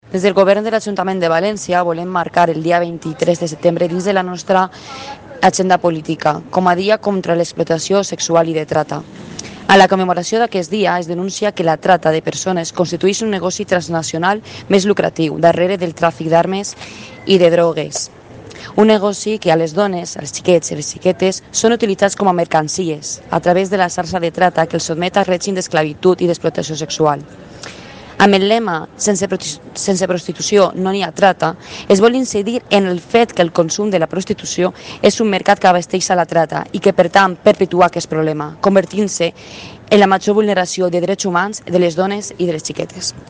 Des del Govern de l'Ajuntament de València volem marcar el dia 23 de setembre dins de la nostra agenda política com a dia contra l'explotació sexual i de trata. A la commemoració d'aquest dia es denuncia que la trata de persones constitueix un negoci transnacional més lucratiu darrere del tràfic d'armes i de drogues. Un negoci que a les dones, als xiquets i les xiquetes són utilitzats com a mercancies a través de la xarxa de trata que els sotmet al règim d'esclavitud i d'explotació sexual. Amb el lema sense prostitució no n'hi ha trata, es vol incidir en el fet que el consum de la prostitució és un mercat que abasteix a la trata i que, per tant, perpetua aquest problema, convertint-se en la major vulneració de drets humans de les dones i de les xiquetes.